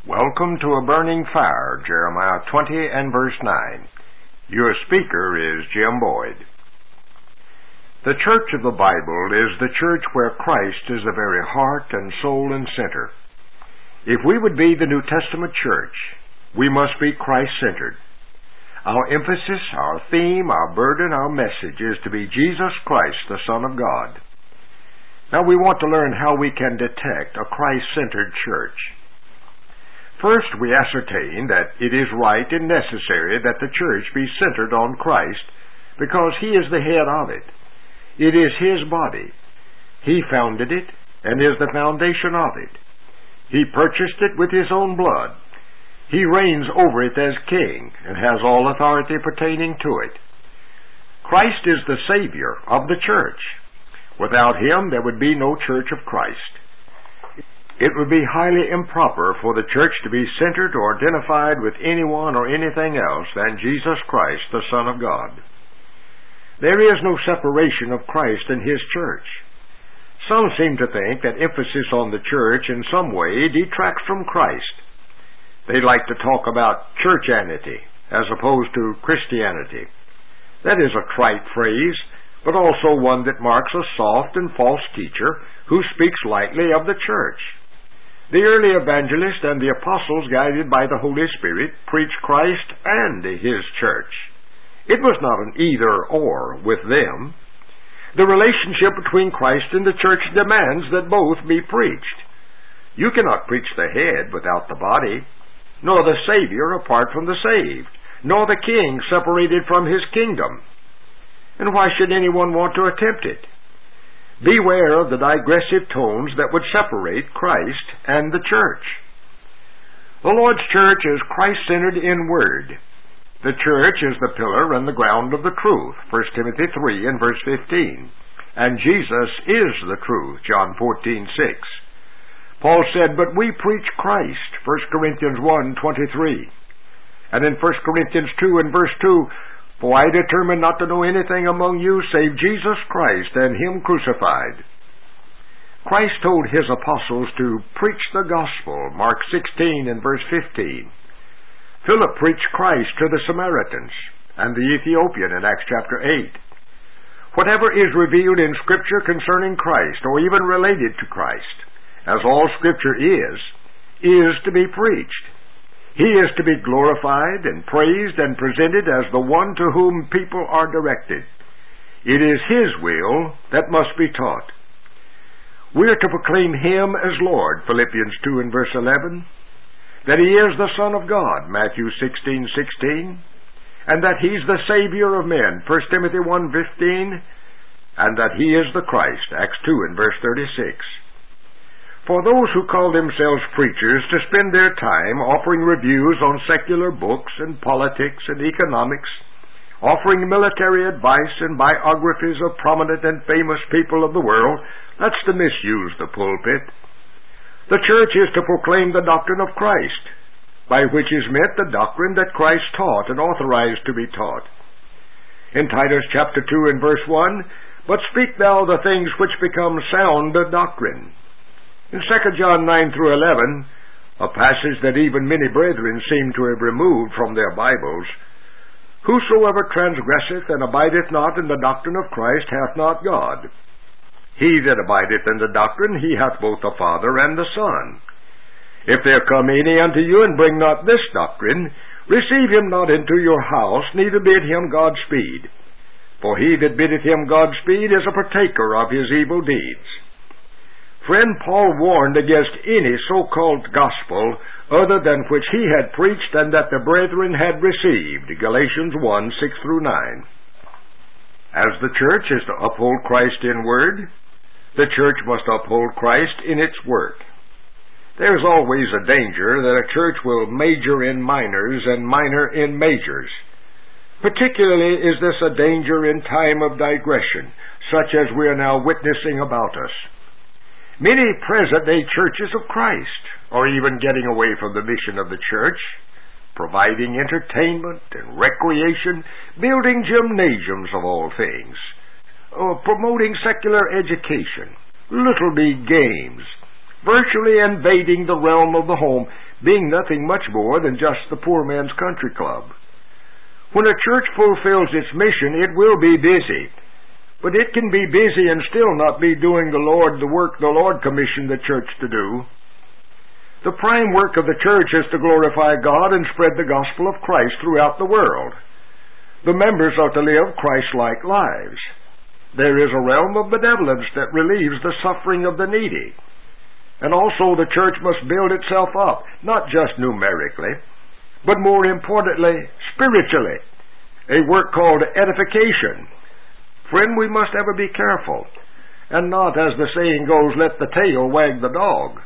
Welcome to A Burning Fire, Jeremiah 20 and verse 9. Your speaker is Jim Boyd. The church of the Bible is the church where Christ is the very heart and soul and center. If we would be the New Testament church, we must be Christ-centered. Our emphasis, our theme, our burden, our message is to be Jesus Christ, the Son of God. Now we want to learn how we can detect a Christ-centered church. First, we ascertain that it is right and necessary that the church be centered on Christ because He is the head of it. It is His body. He founded it and is the foundation of it. He purchased it with His own blood. He reigns over it as King and has all authority pertaining to it. Christ is the Savior of the church. Without Him, there would be no church of Christ. It would be highly improper for the church to be centered or identified with anyone or anything else than Jesus Christ, the Son of God. There is no separation of Christ and His church. Some seem to think that emphasis on the church in some way detracts from Christ. They like to talk about churchianity as opposed to Christianity. That is a trite phrase, but also one that marks a soft and false teacher who speaks lightly of the church. The early evangelists and the apostles, guided by the Holy Spirit, preached Christ and His church. It was not an either-or with them. The relationship between Christ and the church demands that both be preached. You cannot preach the head without the body, nor the Savior apart from the saved, nor the King separated from His kingdom. And why should anyone want to attempt it? Beware of the digressive tones that would separate Christ and the church. The Lord's church is Christ-centered in word. The church is the pillar and the ground of the truth, 1 Timothy 3 and verse 15. And Jesus is the truth, John 14:6. Paul said, "But we preach Christ," 1 Corinthians 1:23. And in 1 Corinthians 2 and verse 2, "For I determined not to know anything among you save Jesus Christ and Him crucified." Christ told His apostles to preach the gospel, Mark 16 and verse 15. Philip preached Christ to the Samaritans and the Ethiopian in Acts chapter 8. Whatever is revealed in Scripture concerning Christ, or even related to Christ, as all Scripture is to be preached. He is to be glorified and praised and presented as the one to whom people are directed. It is His will that must be taught. We are to proclaim Him as Lord, Philippians 2 and verse 11, that He is the Son of God, Matthew 16:16, and that He's the Savior of men, 1 Timothy 1:15, and that He is the Christ, Acts 2 and verse 36. For those who call themselves preachers to spend their time offering reviews on secular books and politics and economics, offering military advice and biographies of prominent and famous people of the world, that's to misuse the pulpit. The church is to proclaim the doctrine of Christ, by which is meant the doctrine that Christ taught and authorized to be taught. In Titus chapter 2 and verse 1, "But speak thou the things which become sound doctrine." In 2 John 9 through 11, a passage that even many brethren seem to have removed from their Bibles, "Whosoever transgresseth and abideth not in the doctrine of Christ hath not God. He that abideth in the doctrine, he hath both the Father and the Son. If there come any unto you and bring not this doctrine, receive him not into your house, neither bid him Godspeed. For he that biddeth him Godspeed is a partaker of his evil deeds." Friend, Paul warned against any so-called gospel other than which he had preached and that the brethren had received, Galatians 1, 6 through 9. As the church is to uphold Christ in word, the church must uphold Christ in its work. There is always a danger that a church will major in minors and minor in majors. Particularly is this a danger in time of digression, such as we are now witnessing about us. Many present-day churches of Christ are even getting away from the mission of the church, providing entertainment and recreation, building gymnasiums of all things, promoting secular education, little league games, virtually invading the realm of the home, being nothing much more than just the poor man's country club. When a church fulfills its mission, it will be busy. But it can be busy and still not be doing the work the Lord commissioned the church to do. The prime work of the church is to glorify God and spread the gospel of Christ throughout the world. The members are to live Christ-like lives. There is a realm of benevolence that relieves the suffering of the needy. And also the church must build itself up, not just numerically, but more importantly, spiritually. A work called edification. Friend, we must ever be careful, and not, as the saying goes, let the tail wag the dog.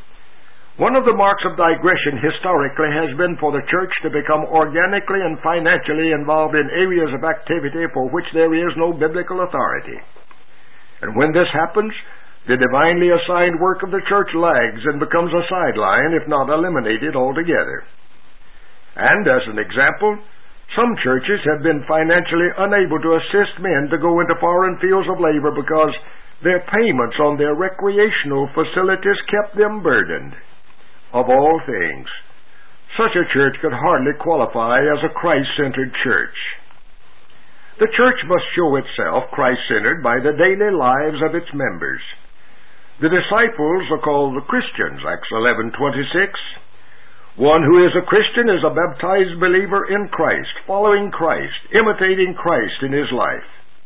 One of the marks of digression historically has been for the church to become organically and financially involved in areas of activity for which there is no biblical authority. And when this happens, the divinely assigned work of the church lags and becomes a sideline, if not eliminated altogether. And as an example, some churches have been financially unable to assist men to go into foreign fields of labor because their payments on their recreational facilities kept them burdened. Of all things, such a church could hardly qualify as a Christ-centered church. The church must show itself Christ-centered by the daily lives of its members. The disciples are called the Christians, Acts 11:26. One who is a Christian is a baptized believer in Christ, following Christ, imitating Christ in his life.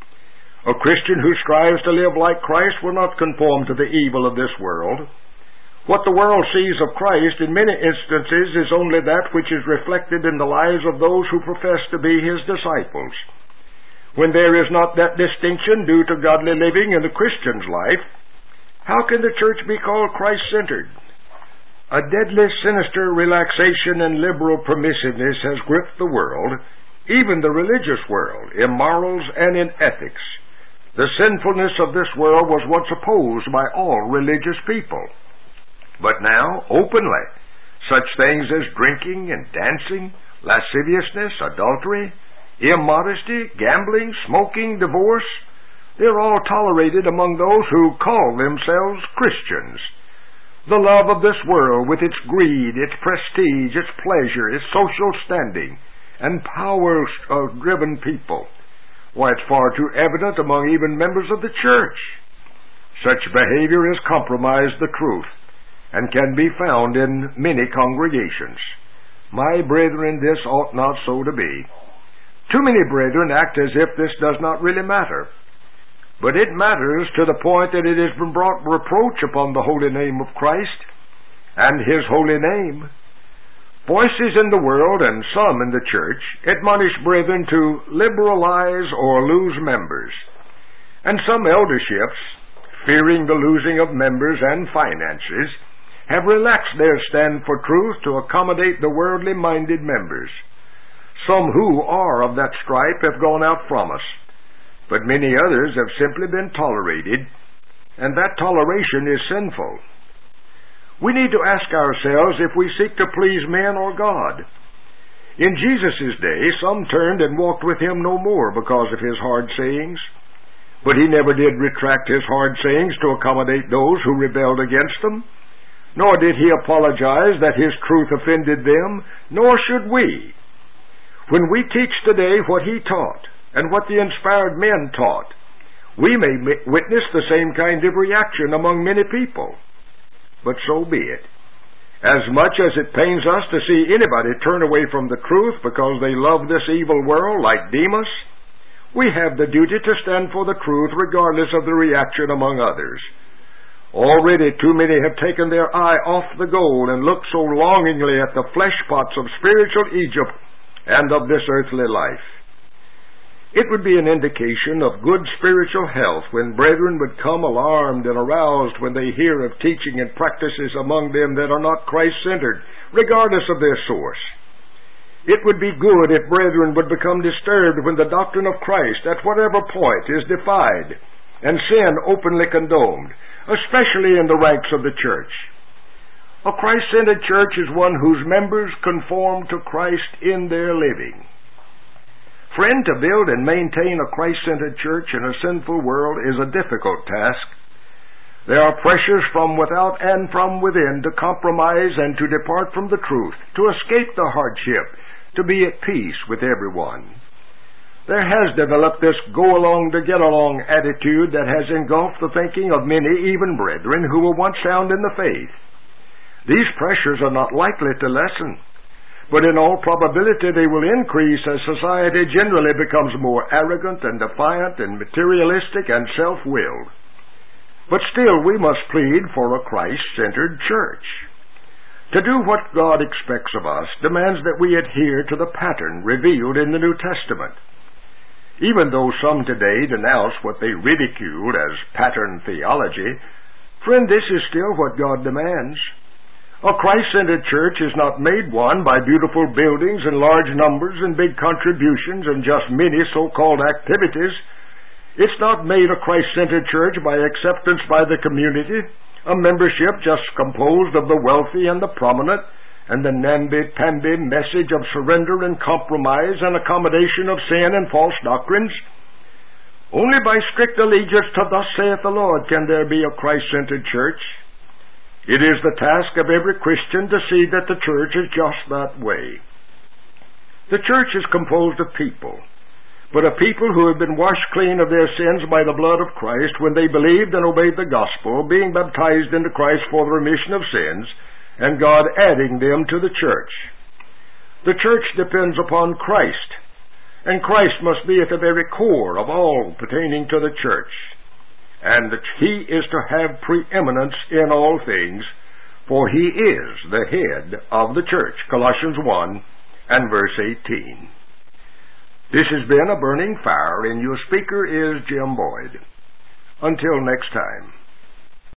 A Christian who strives to live like Christ will not conform to the evil of this world. What the world sees of Christ in many instances is only that which is reflected in the lives of those who profess to be his disciples. When there is not that distinction due to godly living in the Christian's life, how can the church be called Christ-centered? A deadly, sinister relaxation and liberal permissiveness has gripped the world, even the religious world, in morals and in ethics. The sinfulness of this world was once opposed by all religious people. But now, openly, such things as drinking and dancing, lasciviousness, adultery, immodesty, gambling, smoking, divorce, they're all tolerated among those who call themselves Christians. The love of this world, with its greed, its prestige, its pleasure, its social standing, and power-driven people, why, it's far too evident among even members of the church. Such behavior has compromised the truth, and can be found in many congregations. My brethren, this ought not so to be. Too many brethren act as if this does not really matter. But it matters to the point that it has been brought reproach upon the holy name of Christ and his holy name. Voices in the world, and some in the church, admonish brethren to liberalize or lose members. And some elderships, fearing the losing of members and finances, have relaxed their stand for truth to accommodate the worldly-minded members. Some who are of that stripe have gone out from us, but many others have simply been tolerated, and that toleration is sinful. We need to ask ourselves if we seek to please men or God. In Jesus' day, some turned and walked with him no more because of his hard sayings, but he never did retract his hard sayings to accommodate those who rebelled against them, nor did he apologize that his truth offended them, nor should we. When we teach today what he taught, and what the inspired men taught, we may witness the same kind of reaction among many people. But so be it. As much as it pains us to see anybody turn away from the truth because they love this evil world like Demas, we have the duty to stand for the truth regardless of the reaction among others. Already too many have taken their eye off the goal and looked so longingly at the flesh pots of spiritual Egypt and of this earthly life. It would be an indication of good spiritual health when brethren would come alarmed and aroused when they hear of teaching and practices among them that are not Christ-centered, regardless of their source. It would be good if brethren would become disturbed when the doctrine of Christ at whatever point is defied and sin openly condoned, especially in the ranks of the church. A Christ-centered church is one whose members conform to Christ in their living. Friend, to build and maintain a Christ-centered church in a sinful world is a difficult task. There are pressures from without and from within to compromise and to depart from the truth, to escape the hardship, to be at peace with everyone. There has developed this go-along-to-get-along attitude that has engulfed the thinking of many, even brethren, who were once sound in the faith. These pressures are not likely to lessen, but in all probability they will increase as society generally becomes more arrogant and defiant and materialistic and self-willed. But still we must plead for a Christ-centered church. To do what God expects of us demands that we adhere to the pattern revealed in the New Testament. Even though some today denounce what they ridiculed as pattern theology, friend, this is still what God demands. A Christ-centered church is not made one by beautiful buildings and large numbers and big contributions and just many so-called activities. It's not made a Christ-centered church by acceptance by the community, a membership just composed of the wealthy and the prominent, and the namby-pamby message of surrender and compromise and accommodation of sin and false doctrines. Only by strict allegiance to thus saith the Lord can there be a Christ-centered church. It is the task of every Christian to see that the church is just that way. The church is composed of people, but a people who have been washed clean of their sins by the blood of Christ when they believed and obeyed the gospel, being baptized into Christ for the remission of sins, and God adding them to the church. The church depends upon Christ, and Christ must be at the very core of all pertaining to the church, and that He is to have preeminence in all things, for He is the head of the church. Colossians 1 and verse 18. This has been A Burning Fire, and your speaker is Jim Boyd. Until next time.